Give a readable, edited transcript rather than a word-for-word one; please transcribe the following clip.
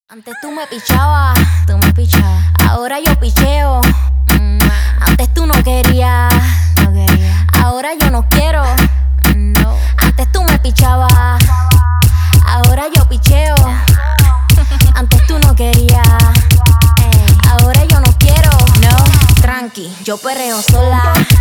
Antes tú me pichabas, ahora yo picheo. Antes tú no querías, ahora yo no quiero. Antes tú me pichabas, ahora yo picheo. Antes tú no querías, ahora yo no quiero. No, tranqui, yo perreo sola.